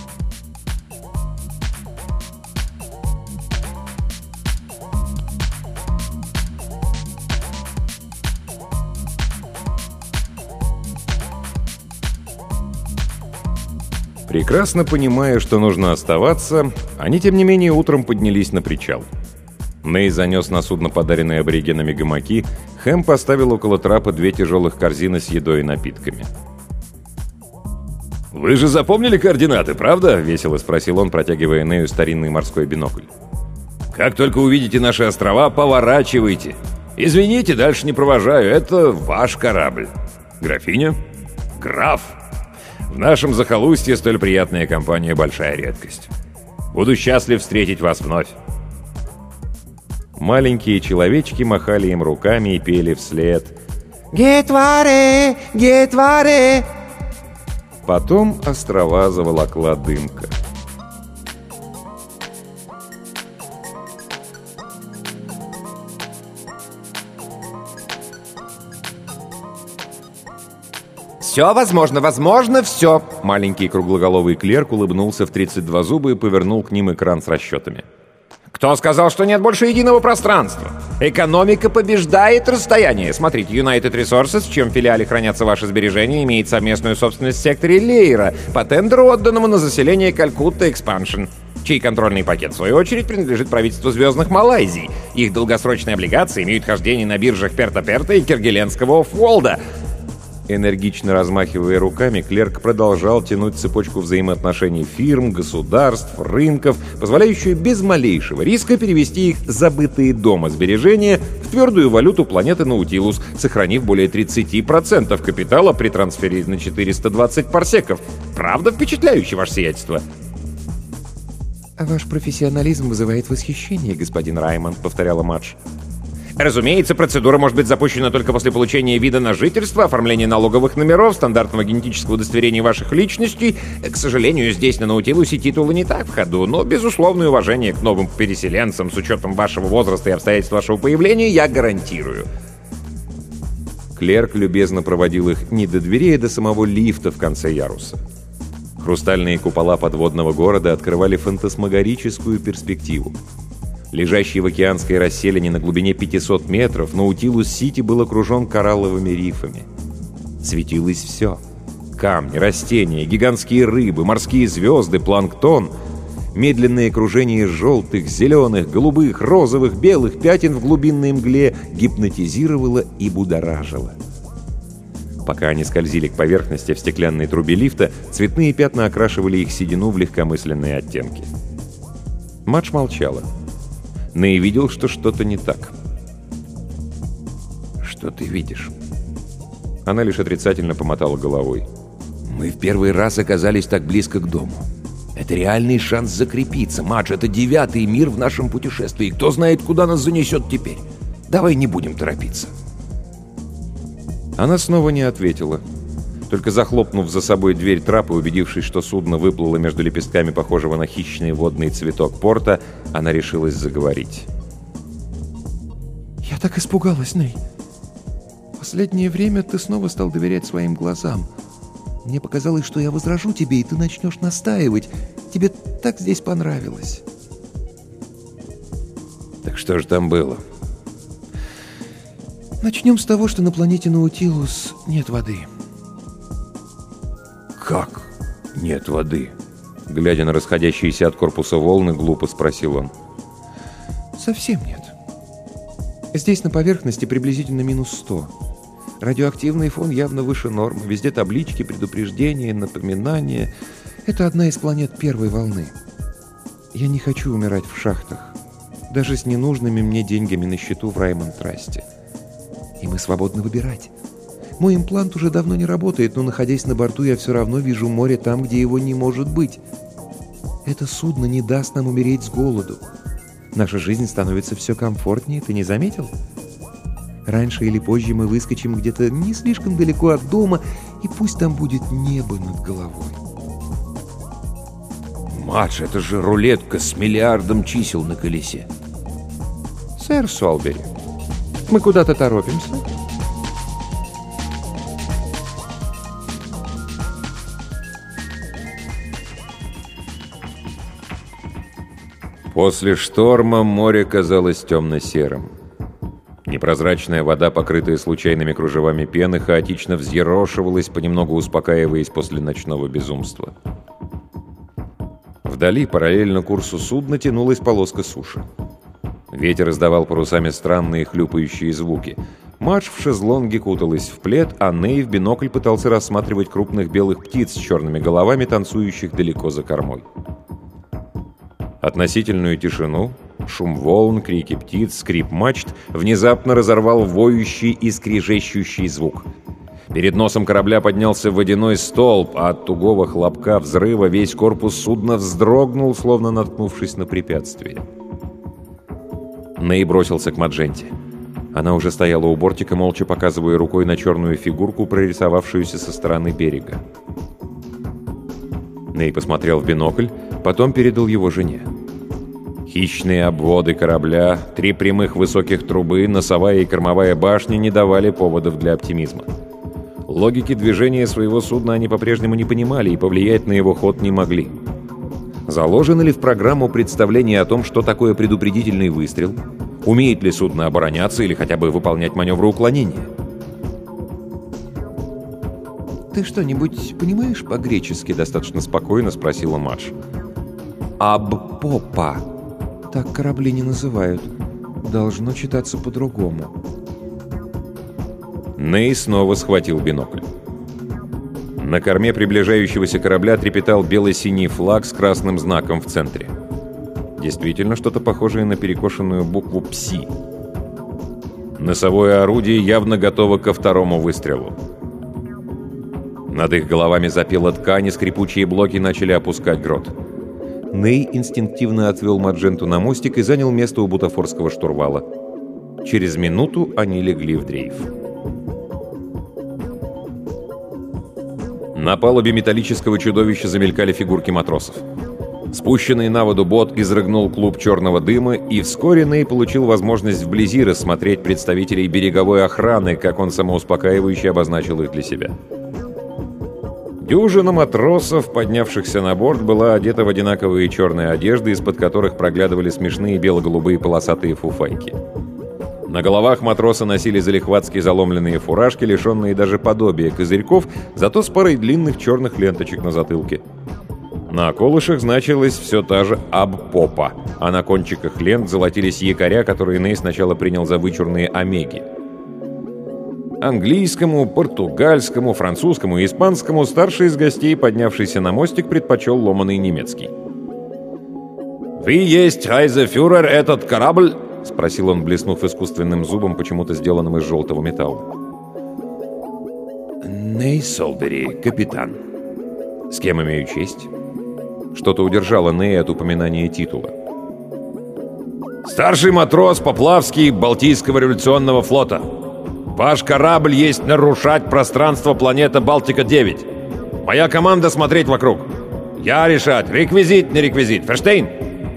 Прекрасно понимая, что нужно оставаться, они, тем не менее, утром поднялись на причал. Ней занес на судно подаренные аборигенами гамаки, Хэм поставил около трапа две тяжелых корзины с едой и напитками. «Вы же запомнили координаты, правда?» — весело спросил он, протягивая Нею старинный морской бинокль. «Как только увидите наши острова, поворачивайте. Извините, дальше не провожаю, это ваш корабль. Графиня? Граф. В нашем захолустье столь приятная компания — большая редкость. Буду счастлив встретить вас вновь». Маленькие человечки махали им руками и пели вслед «Гетваре! Гетваре!». Потом острова заволокла дымка. «Все возможно, возможно, все!» Маленький круглоголовый клерк улыбнулся в тридцать два зуба и повернул к ним экран с расчетами. «Кто сказал, что нет больше единого пространства? Экономика побеждает расстояние. Смотрите, United Resources, в чьем филиале хранятся ваши сбережения, имеет совместную собственность в секторе Лейра, по тендеру, отданному на заселение Калькутта Экспаншн, чей контрольный пакет, в свою очередь, принадлежит правительству Звездных Малайзий. Их долгосрочные облигации имеют хождение на биржах Перта-Перта и Киргеленского Оффволда». Энергично размахивая руками, клерк продолжал тянуть цепочку взаимоотношений фирм, государств, рынков, позволяющую без малейшего риска перевести их забытые дома сбережения в твердую валюту планеты Наутилус, сохранив более тридцать процентов капитала при трансфере на четыреста двадцать парсеков. Правда впечатляюще, ваше сиятельство? «А ваш профессионализм вызывает восхищение, господин Раймонд», — повторяла Мадж. Разумеется, процедура может быть запущена только после получения вида на жительство, оформления налоговых номеров, стандартного генетического удостоверения ваших личностей. К сожалению, здесь на Наутилусе титулы не так в ходу, но безусловное уважение к новым переселенцам с учетом вашего возраста и обстоятельств вашего появления я гарантирую. Клерк любезно проводил их не до дверей, а до самого лифта в конце яруса. Хрустальные купола подводного города открывали фантасмагорическую перспективу. Лежащий в океанской расселине на глубине пятисот метров, Наутилус-Сити был окружен коралловыми рифами. Светилось все. Камни, растения, гигантские рыбы, морские звезды, планктон. Медленное кружение желтых, зеленых, голубых, розовых, белых пятен в глубинной мгле гипнотизировало и будоражило. Пока они скользили к поверхности в стеклянной трубе лифта, цветные пятна окрашивали их седину в легкомысленные оттенки. Мадж молчала. Ней видел, что что-то не так. «Что ты видишь?» Она лишь отрицательно помотала головой. «Мы в первый раз оказались так близко к дому. Это реальный шанс закрепиться. Мадж, это девятый мир в нашем путешествии. Кто знает, куда нас занесет теперь. Давай не будем торопиться». Она снова не ответила. Только захлопнув за собой дверь трапа, убедившись, что судно выплыло между лепестками похожего на хищный водный цветок порта, она решилась заговорить. «Я так испугалась, Ней. Последнее время ты снова стал доверять своим глазам. Мне показалось, что я возражу тебе, и ты начнешь настаивать. Тебе так здесь понравилось». «Так что же там было?» «Начнем с того, что на планете Наутилус нет воды». «Как нет воды?» Глядя на расходящиеся от корпуса волны, глупо спросил он. «Совсем нет. Здесь на поверхности приблизительно минус сто. Радиоактивный фон явно выше нормы. Везде таблички, предупреждения, напоминания. Это одна из планет первой волны. Я не хочу умирать в шахтах. Даже с ненужными мне деньгами на счету в Раймонд-Трасте. И мы свободны выбирать. Мой имплант уже давно не работает, но, находясь на борту, я все равно вижу море там, где его не может быть. Это судно не даст нам умереть с голоду. Наша жизнь становится все комфортнее, ты не заметил? Раньше или позже мы выскочим где-то не слишком далеко от дома, и пусть там будет небо над головой». «Мадж, это же рулетка с миллиардом чисел на колесе». «Сэр Солбери, мы куда-то торопимся?» После шторма море казалось темно-серым. Непрозрачная вода, покрытая случайными кружевами пены, хаотично взъерошивалась, понемногу успокаиваясь после ночного безумства. Вдали, параллельно курсу судна, тянулась полоска суши. Ветер издавал парусами странные хлюпающие звуки. Мадж в шезлонге куталась в плед, а Ней в бинокль пытался рассматривать крупных белых птиц с черными головами, танцующих далеко за кормой. Относительную тишину, шум волн, крики птиц, скрип мачт внезапно разорвал воющий и скрежещущий звук. Перед носом корабля поднялся водяной столб, а от тугого хлопка взрыва весь корпус судна вздрогнул, словно наткнувшись на препятствие. Ней бросился к Мадженте. Она уже стояла у бортика, молча показывая рукой на черную фигурку, прорисовавшуюся со стороны берега. Ней посмотрел в бинокль, потом передал его жене. Хищные обводы корабля, три прямых высоких трубы, носовая и кормовая башни не давали поводов для оптимизма. Логики движения своего судна они по-прежнему не понимали и повлиять на его ход не могли. Заложено ли в программу представление о том, что такое предупредительный выстрел? Умеет ли судно обороняться или хотя бы выполнять маневры уклонения? «Ты что-нибудь понимаешь по-гречески?» — достаточно спокойно спросила Мадж. «Аб-попа. Так корабли не называют. Должно читаться по-другому». Ней снова схватил бинокль. На корме приближающегося корабля трепетал бело-синий флаг с красным знаком в центре. Действительно, что-то похожее на перекошенную букву «Пси». Носовое орудие явно готово ко второму выстрелу. Над их головами запела ткань, и скрипучие блоки начали опускать грот. Ней инстинктивно отвел Мадженту на мостик и занял место у бутафорского штурвала. Через минуту они легли в дрейф. На палубе металлического чудовища замелькали фигурки матросов. Спущенный на воду бот изрыгнул клуб черного дыма, и вскоре Ней получил возможность вблизи рассмотреть представителей береговой охраны, как он самоуспокаивающе обозначил их для себя. Дюжина матросов, поднявшихся на борт, была одета в одинаковые черные одежды, из-под которых проглядывали смешные бело-голубые полосатые фуфайки. На головах матросы носили залихватски заломленные фуражки, лишенные даже подобия козырьков, зато с парой длинных черных ленточек на затылке. На околышах значилась все та же «Аб-попа», а на кончиках лент золотились якоря, которые Ней сначала принял за вычурные омеги. Английскому, португальскому, французскому и испанскому старший из гостей, поднявшийся на мостик, предпочел ломаный немецкий. «Вы есть райзефюрер этот корабль?» — спросил он, блеснув искусственным зубом, почему-то сделанным из желтого металла. «Ней Солбери, капитан». «С кем имею честь?» Что-то удержало Нея от упоминания титула. «Старший матрос Поплавский Балтийского революционного флота. Ваш корабль есть нарушать пространство планеты Балтика-девять. Моя команда смотреть вокруг. Я решать, реквизит, не реквизит. Ферштейн?»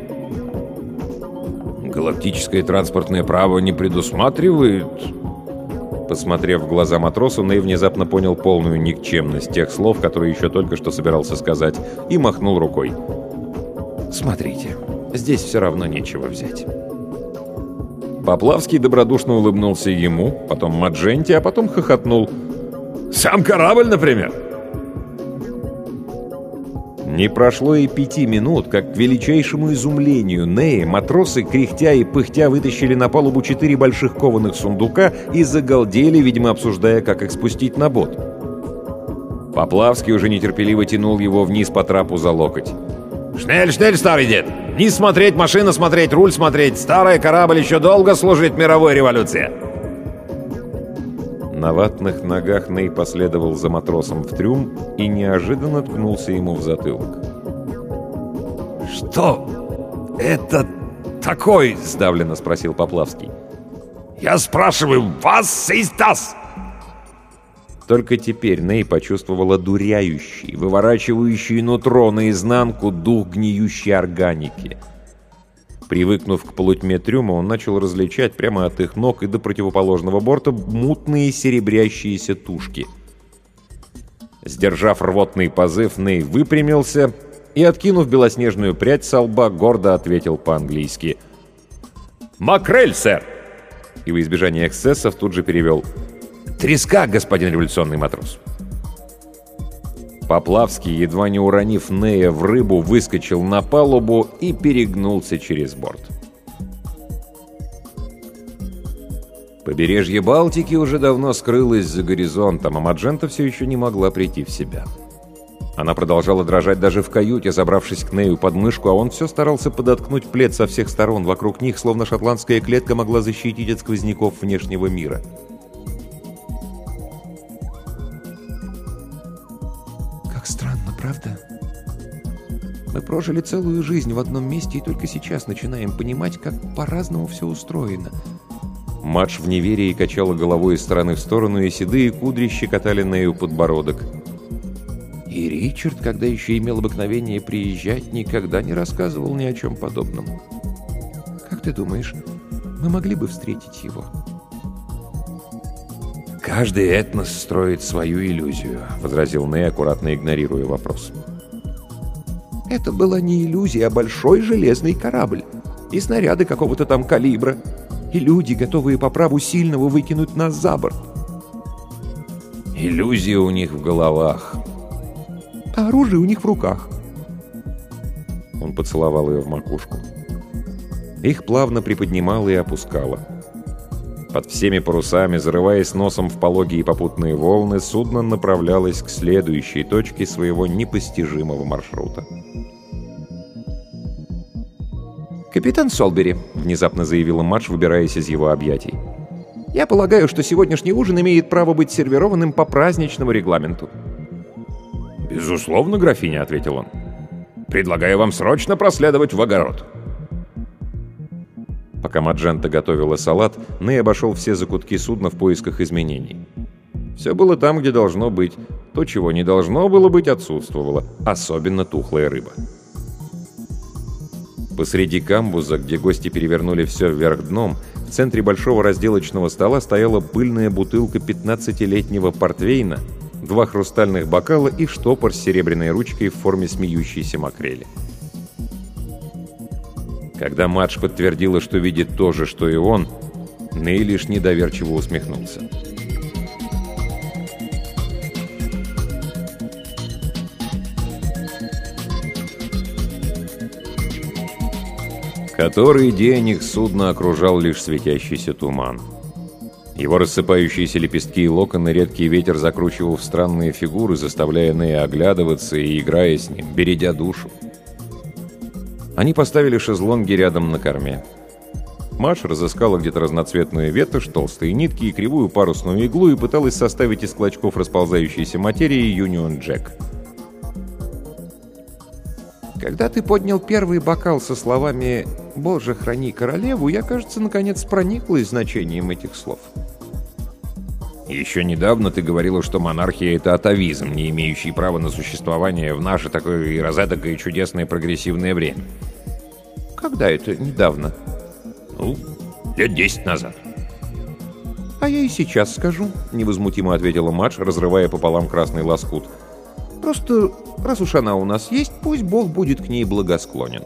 «Галактическое транспортное право не предусматривает...» Посмотрев в глаза матросу, Ней внезапно понял полную никчемность тех слов, которые еще только что собирался сказать, и махнул рукой. «Смотрите, здесь все равно нечего взять». Поплавский добродушно улыбнулся ему, потом Мадженте, а потом хохотнул. «Сам корабль, например?» Не прошло и пяти минут, как к величайшему изумлению Нея матросы, кряхтя и пыхтя, вытащили на палубу четыре больших кованых сундука и загалдели, видимо, обсуждая, как их спустить на бот. Поплавский уже нетерпеливо тянул его вниз по трапу за локоть. «Шнель, шнель, старый дед! Не смотреть, машина смотреть, руль смотреть! Старый корабль еще долго служит мировой революции!» На ватных ногах Ней последовал за матросом в трюм и неожиданно ткнулся ему в затылок. «Что это такое?» — сдавленно спросил Поплавский. «Я спрашиваю, вас есть das?» Только теперь Ней почувствовал одуряющий, выворачивающий нутро наизнанку дух гниющей органики. Привыкнув к полутьме трюма, он начал различать прямо от их ног и до противоположного борта мутные серебрящиеся тушки. Сдержав рвотный позыв, Ней выпрямился и, откинув белоснежную прядь со лба, гордо ответил по-английски: «Макрель, сэр!» И во избежание эксцессов тут же перевел: «Треска, господин революционный матрос!» Поплавский, едва не уронив Нея в рыбу, выскочил на палубу и перегнулся через борт. Побережье Балтики уже давно скрылось за горизонтом, а Маджента все еще не могла прийти в себя. Она продолжала дрожать даже в каюте, забравшись к Нею под мышку, а он все старался подоткнуть плед со всех сторон вокруг них, словно шотландская клетка могла защитить от сквозняков внешнего мира. Странно, правда? Мы прожили целую жизнь в одном месте и только сейчас начинаем понимать, как по-разному все устроено. Мадж в неверии качала головой из стороны в сторону, и седые кудри щекотали Нею подбородок. И Ричард, когда еще имел обыкновение приезжать, никогда не рассказывал ни о чем подобном. Как ты думаешь, мы могли бы встретить его? «Каждый этнос строит свою иллюзию», — возразил Ней, аккуратно игнорируя вопрос. Это была не иллюзия, а большой железный корабль. И снаряды какого-то там калибра. И люди, готовые по праву сильного выкинуть нас за борт. Иллюзия у них в головах. А оружие у них в руках. Он поцеловал ее в макушку. Их плавно приподнимало и опускало. Под всеми парусами, зарываясь носом в пологие попутные волны, судно направлялось к следующей точке своего непостижимого маршрута. «Капитан Солбери», — внезапно заявила Мадж, выбираясь из его объятий, — «я полагаю, что сегодняшний ужин имеет право быть сервированным по праздничному регламенту». «Безусловно, графиня», — ответил он. «Предлагаю вам срочно проследовать в огород». Пока Маджента готовила салат, Ней обошел все закутки судна в поисках изменений. Все было там, где должно быть. То, чего не должно было быть, отсутствовало. Особенно тухлая рыба. Посреди камбуза, где гости перевернули все вверх дном, в центре большого разделочного стола стояла пыльная бутылка пятнадцатилетнего портвейна, два хрустальных бокала и штопор с серебряной ручкой в форме смеющейся макрели. Когда Мадж подтвердила, что видит то же, что и он, Ней лишь недоверчиво усмехнулся. Который день их судно окружал лишь светящийся туман. Его рассыпающиеся лепестки и локоны редкий ветер закручивал в странные фигуры, заставляя Нея оглядываться и, играя с ним, бередя душу. Они поставили шезлонги рядом на корме. Мадж разыскала где-то разноцветную ветошь, толстые нитки и кривую парусную иглу и пыталась составить из клочков расползающейся материи Юнион Джек. Когда ты поднял первый бокал со словами «Боже, храни королеву», я, кажется, наконец прониклась значением этих слов. Еще недавно ты говорила, что монархия — это атавизм, не имеющий права на существование в наше такое и розетокое чудесное прогрессивное время. Когда это недавно? Ну, лет десять назад. А я и сейчас скажу, невозмутимо ответила Мадж, разрывая пополам красный лоскут. Просто, раз уж она у нас есть, пусть Бог будет к ней благосклонен.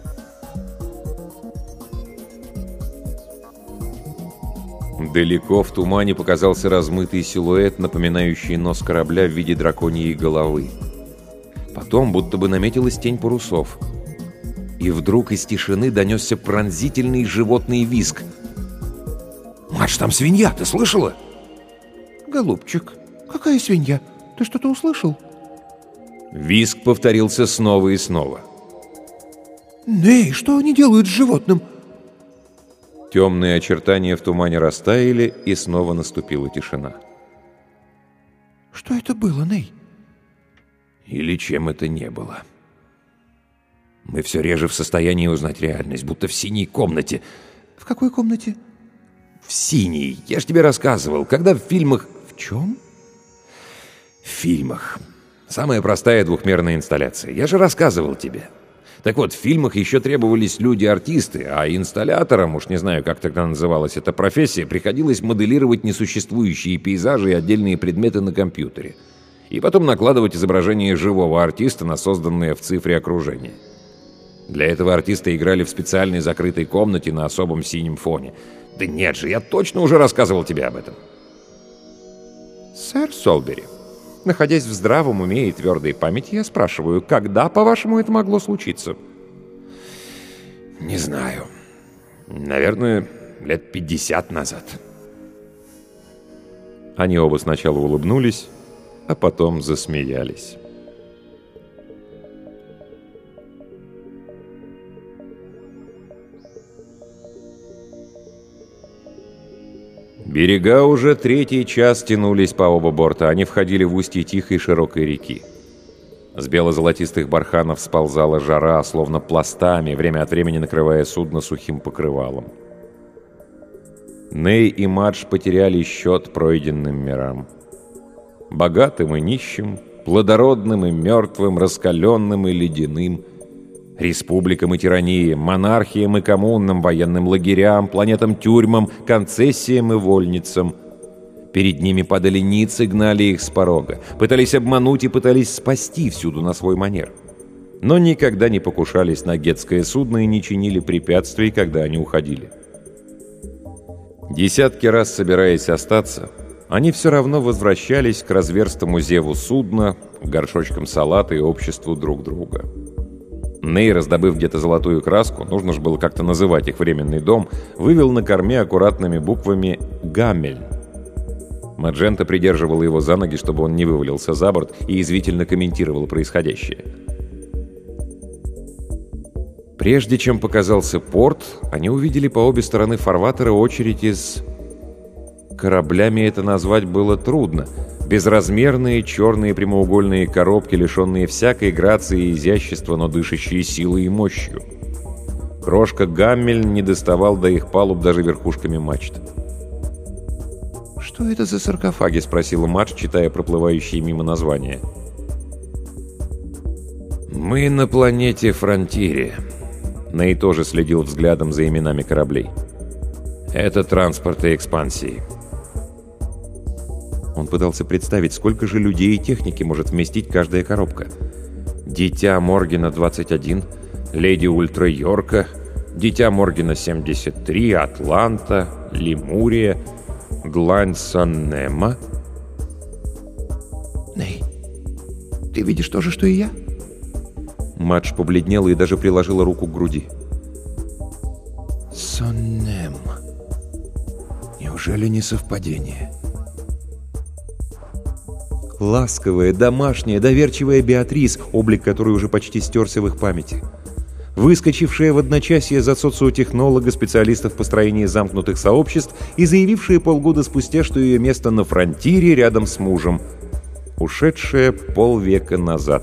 Далеко в тумане показался размытый силуэт, напоминающий нос корабля в виде драконьей головы. Потом будто бы наметилась тень парусов. И вдруг из тишины донесся пронзительный животный визг. «Мадж, там свинья, ты слышала?» «Голубчик, какая свинья? Ты что-то услышал?» Визг повторился снова и снова. «Ней, что они делают с животным?» Темные очертания в тумане растаяли, и снова наступила тишина. «Что это было, Ней?» Или чем это не было. Мы все реже в состоянии узнать реальность, будто в синей комнате. «В какой комнате?» В синей. Я ж тебе рассказывал. Когда в фильмах... В чем? В фильмах. Самая простая двухмерная инсталляция. Я же рассказывал тебе. Так вот, в фильмах еще требовались люди-артисты, а инсталляторам, уж не знаю, как тогда называлась эта профессия, приходилось моделировать несуществующие пейзажи и отдельные предметы на компьютере. И потом накладывать изображение живого артиста на созданное в цифре окружение. Для этого артисты играли в специальной закрытой комнате на особом синем фоне. Да нет же, я точно уже рассказывал тебе об этом. Сэр Солбери, находясь в здравом уме и твердой памяти, я спрашиваю, когда, по-вашему, это могло случиться? Не знаю. Наверное, лет пятьдесят назад. Они оба сначала улыбнулись, а потом засмеялись. Берега уже третий час тянулись по оба борта. Они входили в устье тихой широкой реки. С бело-золотистых барханов сползала жара, словно пластами, время от времени накрывая судно сухим покрывалом. Ней и Мадж потеряли счет пройденным мирам. Богатым и нищим, плодородным и мертвым, раскаленным и ледяным, республикам и тираниям, монархиям и коммунам, военным лагерям, планетам-тюрьмам, концессиям и вольницам, Перед ними падали ницы, гнали их с порога. Пытались обмануть и пытались спасти всюду на свой манер. Но никогда не покушались на гетское судно и не чинили препятствий, когда они уходили. Десятки раз собираясь остаться, они все равно возвращались к разверстому зеву судна, горшочкам салата и обществу друг друга. Ней, раздобыв где-то золотую краску, нужно же было как-то называть их временный дом, вывел на корме аккуратными буквами «Гаммель». Маджента придерживала его за ноги, чтобы он не вывалился за борт, и язвительно комментировал происходящее. Прежде чем показался порт, они увидели по обе стороны фарватера очередь из... Кораблями это назвать было трудно. Безразмерные черные прямоугольные коробки, лишенные всякой грации и изящества, но дышащие силой и мощью. Крошка Гаммель не доставал до их палуб даже верхушками мачт. «Что это за саркофаги?» — спросила Мадж, читая проплывающие мимо названия. «Мы на планете Фронтире». Ней тоже следил взглядом за именами кораблей. «Это транспорт и экспансии». Он пытался представить, сколько же людей и техники может вместить каждая коробка. Дитя Моргена двадцать один, Леди Ультра Йорка, Дитя Моргена семьдесят три, Атланта, Лемурия, Длань Саннема. Ней, ты видишь то же, что и я? Мадж побледнела и даже приложила руку к груди. Соннем. Неужели не совпадение? Ласковая, домашняя, доверчивая Беатрис, облик которой уже почти стерся в их памяти. Выскочившая в одночасье за социотехнолога, специалистов в построении замкнутых сообществ и заявившая полгода спустя, что ее место на Фронтире рядом с мужем. Ушедшая полвека назад.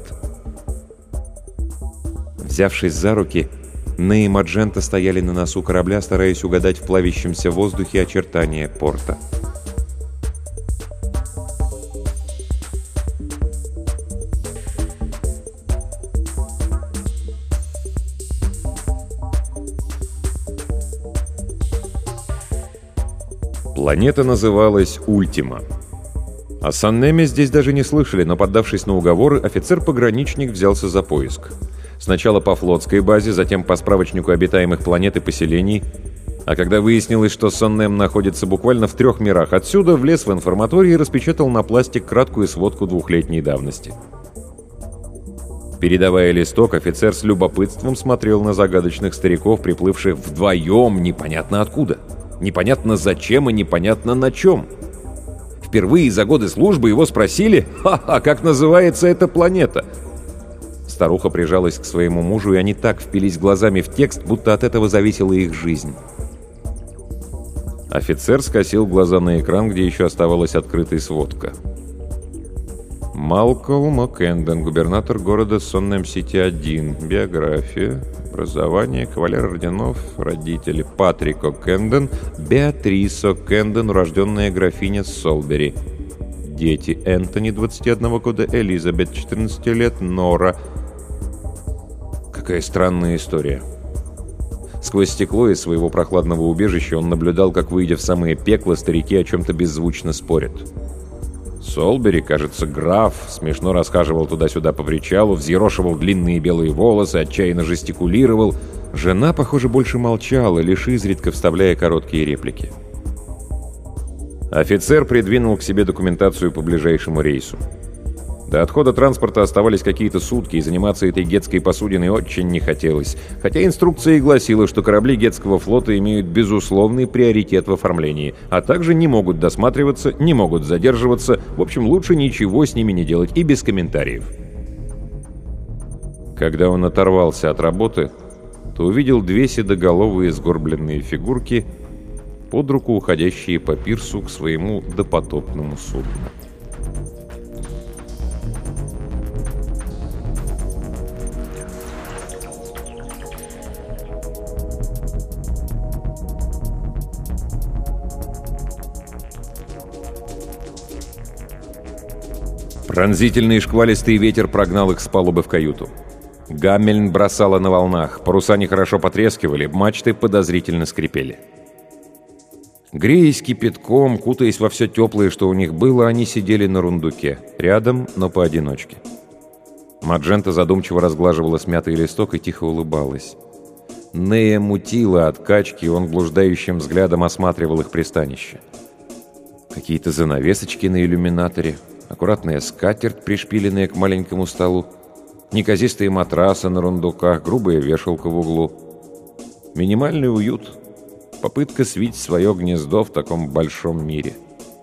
Взявшись за руки, Ней и Маджента стояли на носу корабля, стараясь угадать в плавящемся воздухе очертания порта. Планета называлась Ультима. О Саннеме здесь даже не слышали, но, поддавшись на уговоры, офицер-пограничник взялся за поиск. Сначала по флотской базе, затем по справочнику обитаемых планет и поселений. А когда выяснилось, что Саннем находится буквально в трех мирах отсюда, влез в информаторий и распечатал на пластик краткую сводку двухлетней давности. Передавая листок, офицер с любопытством смотрел на загадочных стариков, приплывших вдвоем непонятно откуда. Непонятно зачем и непонятно на чем. Впервые за годы службы его спросили: «Ха-ха, как называется эта планета?» Старуха прижалась к своему мужу, и они так впились глазами в текст, будто от этого зависела их жизнь. Офицер скосил глаза на экран, где еще оставалась открытой сводка. Малкольм О'Кенден, губернатор города Соннем-Сити один. Биография, образование, кавалер орденов, родители Патрик О'Кенден, Беатрис О'Кенден, урожденная графиня Солбери. Дети: Энтони, двадцати одного года, Элизабет, четырнадцати лет, Нора. Какая странная история. Сквозь стекло из своего прохладного убежища он наблюдал, как, выйдя в самое пекло, старики о чем-то беззвучно спорят. Солбери, кажется, граф, смешно расхаживал туда-сюда по причалу, взъерошивал длинные белые волосы, отчаянно жестикулировал. Жена, похоже, больше молчала, лишь изредка вставляя короткие реплики. Офицер придвинул к себе документацию по ближайшему рейсу. До отхода транспорта оставались какие-то сутки, и заниматься этой гетской посудиной очень не хотелось, хотя инструкция и гласила, что корабли гетского флота имеют безусловный приоритет в оформлении, а также не могут досматриваться, не могут задерживаться, в общем, лучше ничего с ними не делать и без комментариев. Когда он оторвался от работы, то увидел две седоголовые сгорбленные фигурки, под руку уходящие по пирсу к своему допотопному судну. Пронзительный шквалистый ветер прогнал их с палубы в каюту. Гаммельн бросала на волнах, паруса нехорошо потрескивали, мачты подозрительно скрипели. Греясь кипятком, кутаясь во все теплое, что у них было, они сидели на рундуке, рядом, но поодиночке. Маджента задумчиво разглаживала смятый листок и тихо улыбалась. Нея мутила от качки, и он блуждающим взглядом осматривал их пристанище. Какие-то занавесочки на иллюминаторе, аккуратная скатерть, пришпиленная к маленькому столу, неказистые матрасы на рундуках, грубая вешалка в углу. Минимальный уют. Попытка свить свое гнездо в таком большом мире.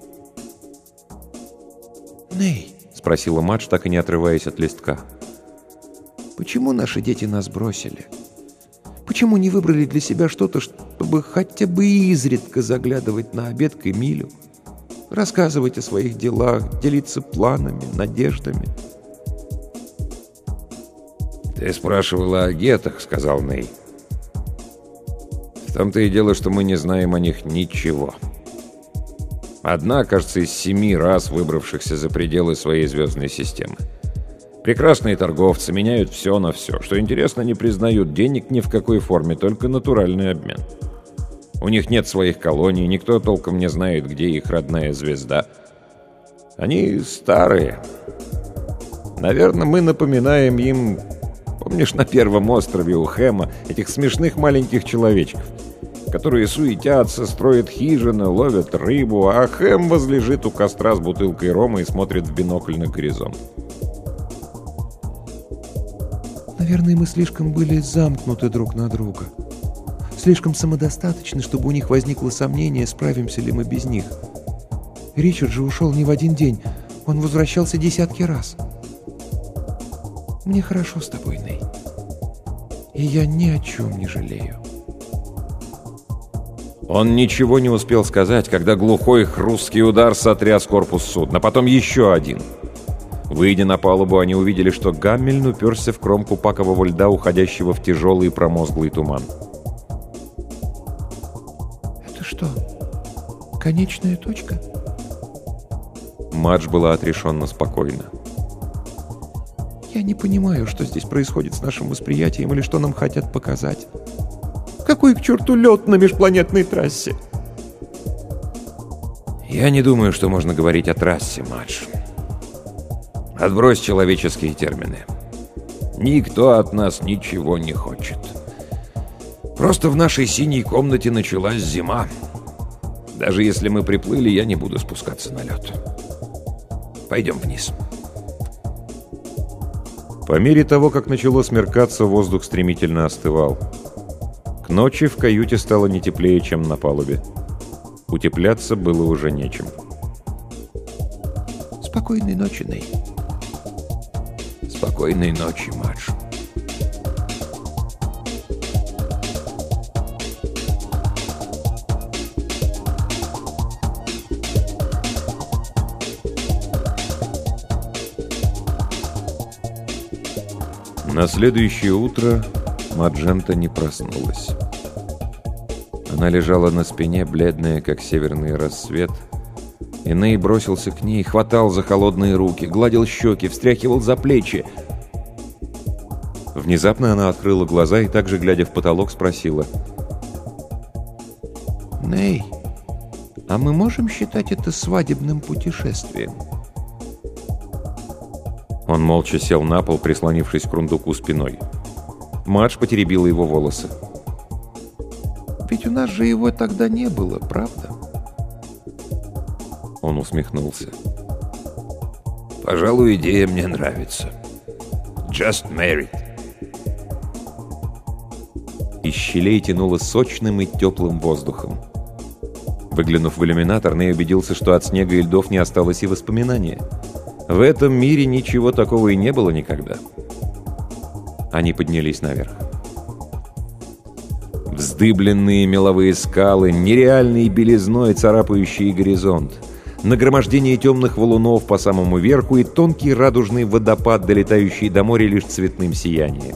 «Ней», — спросила Мадж, так и не отрываясь от листка, — «почему наши дети нас бросили? Почему не выбрали для себя что-то, чтобы хотя бы изредка заглядывать на обед к Эмилю, рассказывать о своих делах, делиться планами, надеждами?» «Ты спрашивала о гетах», — сказал Ней. «В том-то и дело, что мы не знаем о них ничего. Одна, кажется, из семи раз выбравшихся за пределы своей звездной системы. Прекрасные торговцы меняют все на все. Что интересно, не признают денег ни в какой форме, только натуральный обмен. У них нет своих колоний, никто толком не знает, где их родная звезда. Они старые. Наверное, мы напоминаем им... Помнишь, на первом острове у Хэма этих смешных маленьких человечков, которые суетятся, строят хижины, ловят рыбу, а Хэм возлежит у костра с бутылкой рома и смотрит в бинокль на горизонт. Наверное, мы слишком были замкнуты друг на друга. Слишком самодостаточны, чтобы у них возникло сомнение, справимся ли мы без них. Ричард же ушел не в один день. Он возвращался десятки раз. Мне хорошо с тобой, Ней. И я ни о чем не жалею. Он ничего не успел сказать, когда глухой хрусткий удар сотряс корпус судна, потом еще один. Выйдя на палубу, они увидели, что Гаммельн уперся в кромку пакового льда, уходящего в тяжелый промозглый туман. Это что, конечная точка? Мадж была отрешенно спокойна. Я не понимаю, что здесь происходит с нашим восприятием или что нам хотят показать. Какой к черту лед на межпланетной трассе? Я не думаю, что можно говорить о трассе, Мадж. Отбрось человеческие термины. Никто от нас ничего не хочет. Просто в нашей синей комнате началась зима. Даже если мы приплыли, я не буду спускаться на лед. Пойдем вниз. По мере того, как начало смеркаться, воздух стремительно остывал. К ночи в каюте стало не теплее, чем на палубе. Утепляться было уже нечем. Спокойной ночи, Ней. Спокойной ночи, Мадж. На следующее утро Маджента не проснулась. Она лежала на спине, бледная, как северный рассвет. И Ней бросился к ней, хватал за холодные руки, гладил щеки, встряхивал за плечи. Внезапно она открыла глаза и, также глядя в потолок, спросила: Ней, а мы можем считать это свадебным путешествием? Он молча сел на пол, прислонившись к рундуку спиной. Мадж потеребила его волосы. Ведь у нас же его тогда не было, правда? Он усмехнулся. Пожалуй, идея мне нравится. Just married. Из щелей тянуло сочным и теплым воздухом. Выглянув в иллюминатор, Ней убедился, что от снега и льдов не осталось и воспоминания. В этом мире ничего такого и не было никогда. Они поднялись наверх. Вздыбленные меловые скалы, нереальной белизной царапающие горизонт, нагромождение темных валунов по самому верху и тонкий радужный водопад, долетающий до моря лишь цветным сиянием.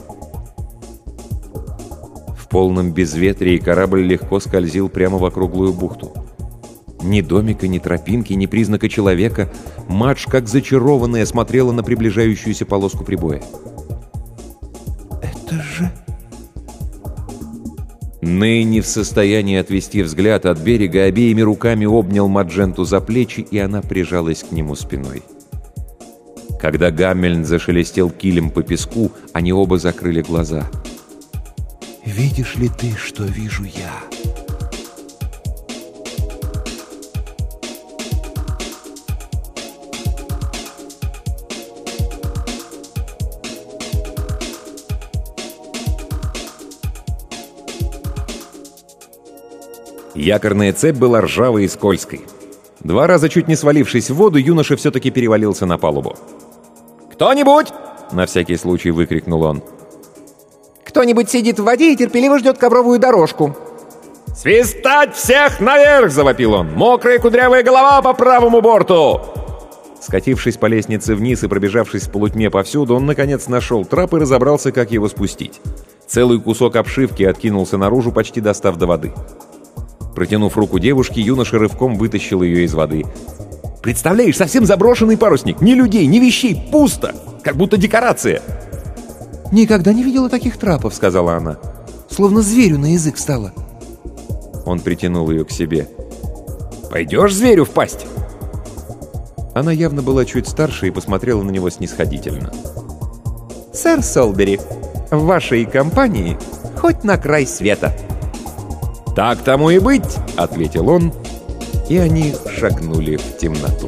В полном безветрии корабль легко скользил прямо в округлую бухту. Ни домика, ни тропинки, ни признака человека. Мадж, как зачарованная, смотрела на приближающуюся полоску прибоя. Это же... Ней не в состоянии отвести взгляд от берега, обеими руками обнял Мадженту за плечи, и она прижалась к нему спиной. Когда Гаммельн зашелестел килем по песку, они оба закрыли глаза. «Видишь ли ты, что вижу я?» Якорная цепь была ржавой и скользкой. Два раза чуть не свалившись в воду, юноша все-таки перевалился на палубу. «Кто-нибудь!» — на всякий случай выкрикнул он. «Кто-нибудь сидит в воде и терпеливо ждет ковровую дорожку». «Свистать всех наверх!» — завопил он. «Мокрая кудрявая голова по правому борту!» Скатившись по лестнице вниз и пробежавшись в полутьме повсюду, он, наконец, нашел трап и разобрался, как его спустить. Целый кусок обшивки откинулся наружу, почти достав до воды. Протянув руку девушке, юноша рывком вытащил ее из воды. «Представляешь, совсем заброшенный парусник! Ни людей, ни вещей! Пусто! Как будто декорация!» «Никогда не видела таких трапов», — сказала она. «Словно зверю на язык стало». Он притянул ее к себе. «Пойдешь зверю в пасть?» Она явно была чуть старше и посмотрела на него снисходительно. «Сэр Солбери, в вашей компании хоть на край света». «Так тому и быть», — ответил он, и они шагнули в темноту.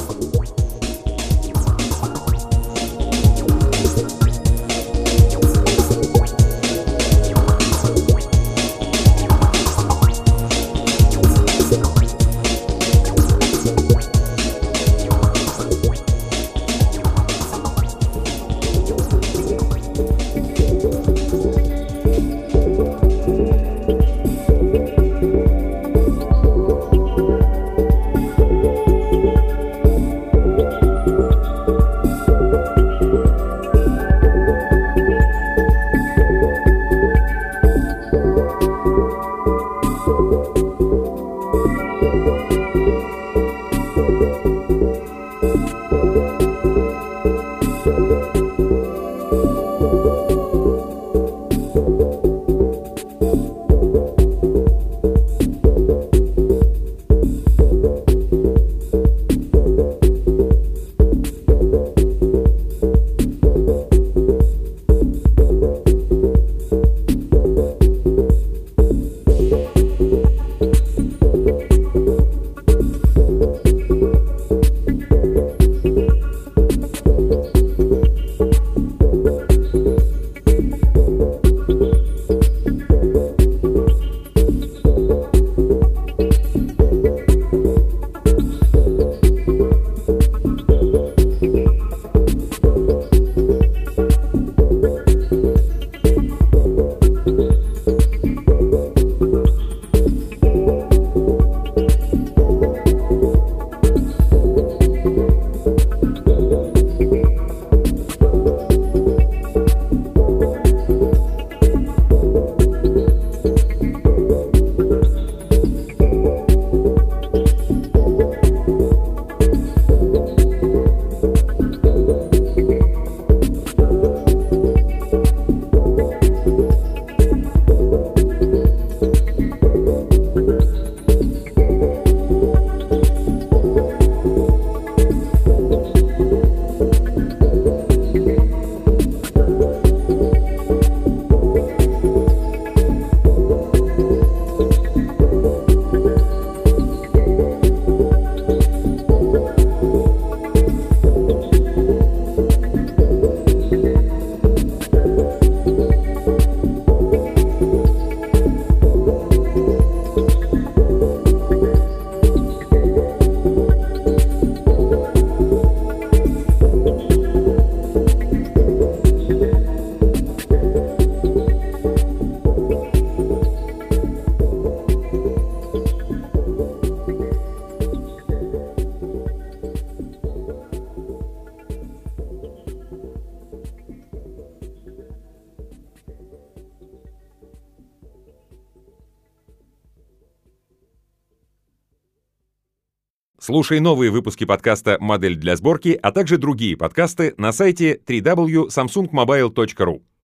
Слушай новые выпуски подкаста «Модель для сборки», а также другие подкасты на сайте дабл ю дабл ю дабл ю точка самсунг мобайл точка ру.